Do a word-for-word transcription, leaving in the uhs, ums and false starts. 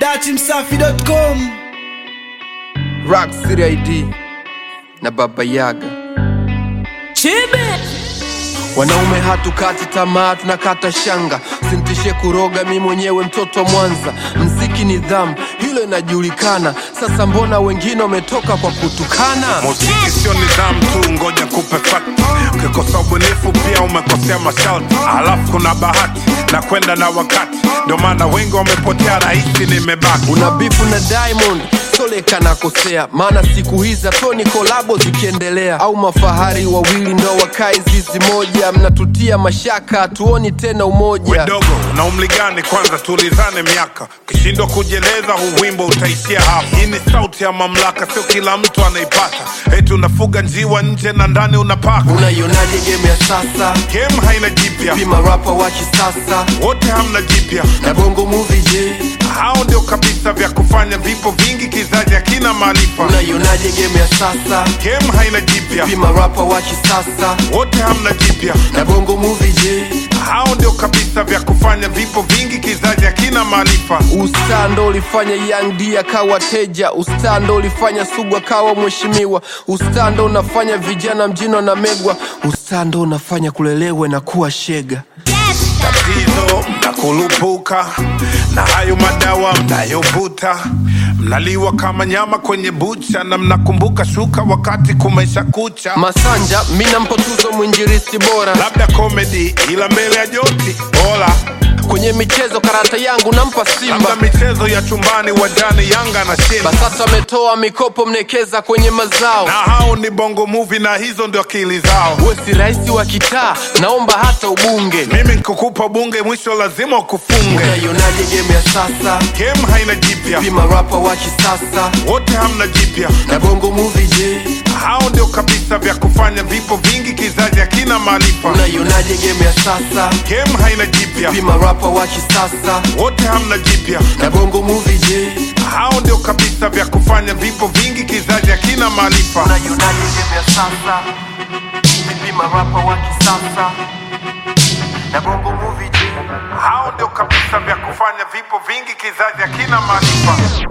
dati msafi dot com. Rock City I D na Baba Yaga. Chibe Wanaume hatukati tamaa, tunakata shanga. Sintishe kuroga mi mwenyewe mtoto Mwanza. Mziki nidhamu, hilo inajulikana. Sasa mbona wengine wametoka kwa kutukana? Muziki sio nidhamu tu, ngoja kupe fact. Ukikosa ubunifu pia umekosea masharti. Alafu kuna bahati na kwenda na wakati, ndio maana wengi wamepotea, rahisi nimebaki. Una bifu na Diamond, Soleka na kosea. Maana siku hizi Tony kolabo zikiendelea. Au mafahari wawili ndo wakai zizi moja. Mnatutia mashaka, hatuoni tena umoja. Wedogo, na umri gani kwanza tulizane miaka. Ukishindwa kujeleza huu wimbo utaishia hapa. Hii ni sauti ya mamlaka, sio kila mtu anaipata. Eti unafuga njiwa nje na ndani unapaka. Unaionaje game ya sasa? Game haina jipya, Pima rapa wa kisasa, wote hamna jipya. na Bongo Movie je? Hao ndio kabisa vya kufanya vipo vingi, kizazi hakina maarifa. Unaionaje game ya sasa? Game haina jipya, Pima rapa wa kisasa, wote hamna jipya. na Bongo Movie je? Hao ndio kabisa vya kufanya vipo vingi, kizazi hakina maarifa. Ustaa ndo ulifanya Young D akawa teja. Ustaa ndo ulifanya Sugu akawa mheshimiwa. Ustaa ndo unafanya vijana mjini wanamegwa. Ustaa ndo unafanya kulelewe na kuwa shega. Tatizo mnakulupuka na hayo madawa mnayovuta, mnaliwa kama nyama kwenye bucha, na mnakumbuka shuka wakati kumesha kucha. Masanja mina mpotuzo mwinjiristi bora. Labda comedy ila mbele ya joti bora. Kwenye michezo karata yangu nampa Simba. Labda michezo ya chumbani wajani Yanga na Shinda. Basata ametoa mikopo mnekeza kwenye mazao. Na hao ni Bongo Movie na hizo ndio akili zao. Wewe si raisi wa kitaa, naomba hata ubunge. Mimi nikukupa bunge, mwisho lazima ukufunge. Unaionaje game ya sasa? Game haina jipya, Pima rapa wa kisasa, wote hamna jipya. na Bongo Movie je? Hao ndio kabisa vya kufanya vipo vingi, kizazi hakina maarifa. Unaionaje game ya sasa? Game haina jipya, Pima rapa wa kisasa, wote hamna jipya. na Bongo Movie je? Hao ndio kabisa vya kufanya vipo vingi, kizazi hakina maarifa. Unaionaje game ya sasa? Pima rapa wa kisasa, na Bongo Movie je? Hao ndio kabisa vya kufanya vipo vingi, kizazi hakina maarifa.